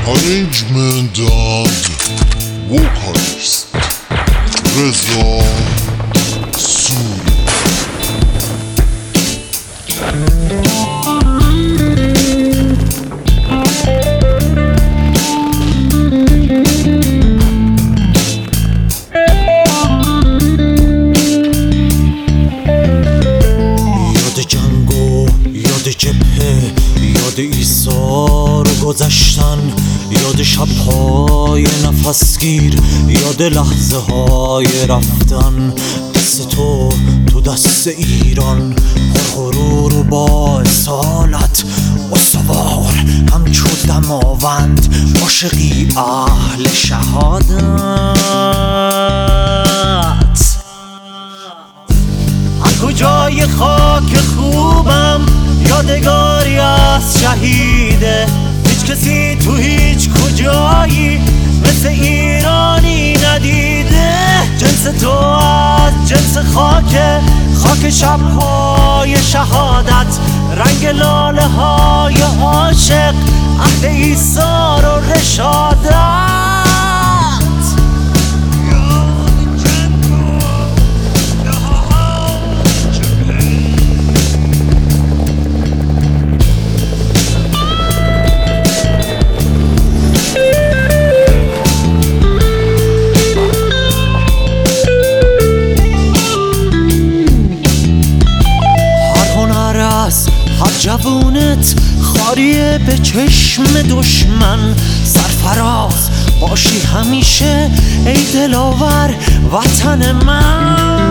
Arrangement and vocalist Reza Suri. جبهه، یاد ایثار گذشتن، یاد شب‌های نفسگیر، یاد لحظه های رفتن. دست تو دست ایران، پرغرور و با اصالت، استوار همچو دماوند، عاشقی اهل شهادت. از کجای خاک خوبم یادگاری از شهیده، هیچ کسی تو هیچ کجایی مثل ایرانی ندیده. جنس تو از جنس خاک شب‌های شهادت، رنگ لاله های عاشق، عهد ایثار و رشادت. هر جوونت خاریه به چشم دشمن، سرفراز باشی همیشه ای دلاور وطن من.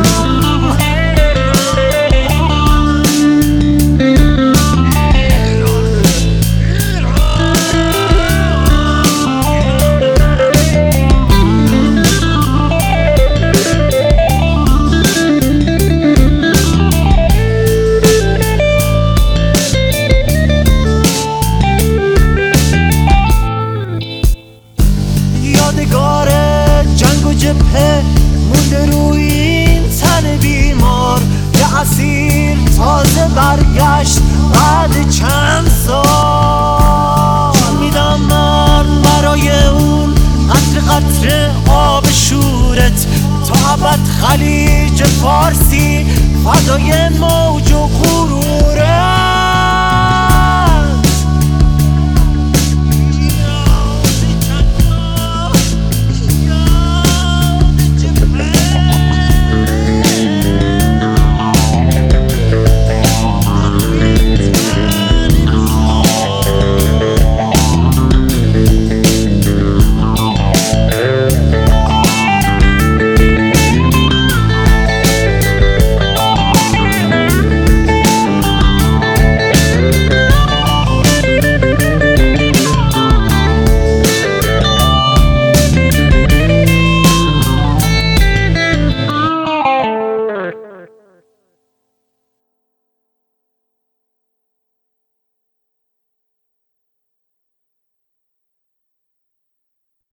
یادگار جنگ و جبهه مونده روی این تن بیمار، یه اسیر تازه برگشت بعد چند سال. جان میدم من برای اون قطره آب شورت، تا ابد خلیج فارسی فدای موج و غرور.